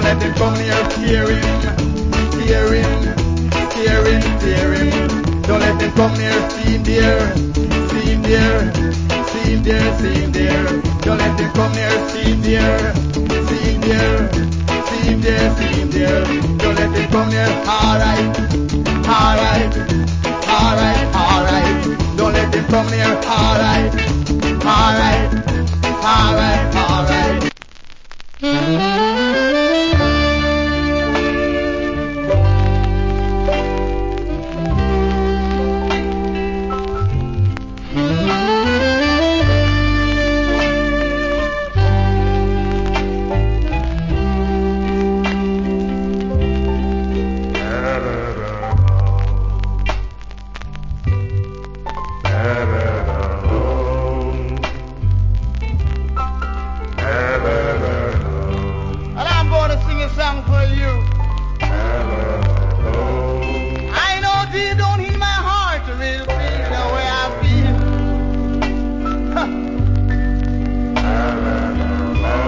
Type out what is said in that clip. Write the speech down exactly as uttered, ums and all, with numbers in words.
let him come near. Fear him, fear him, fear him, fear him. Don't let him come near. See him there, see him there, see him there, see him there. Don't let him come near. See him there, see him there, see him there, see him there. Don't let him come near. Alright, alright, alright, alright. Don't let him come near. Alright, alright, alright.